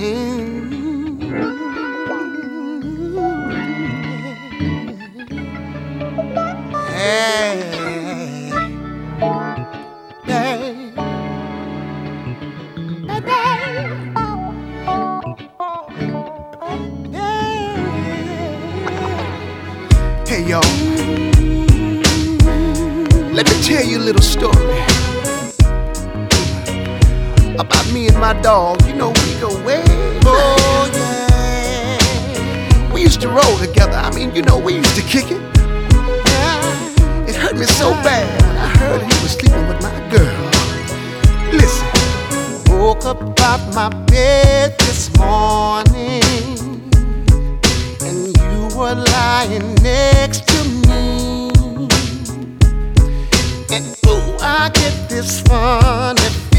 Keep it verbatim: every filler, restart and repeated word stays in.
Hey y'all, let me tell you a little story about me and my dog. You know, we go way back. Oh yeah. We used to roll together. I mean, you know, we used to kick it. It hurt me so bad when I heard he was sleeping with my girl. Listen. Woke up out my bed this morning and you were lying next to me. And oh, I get this funny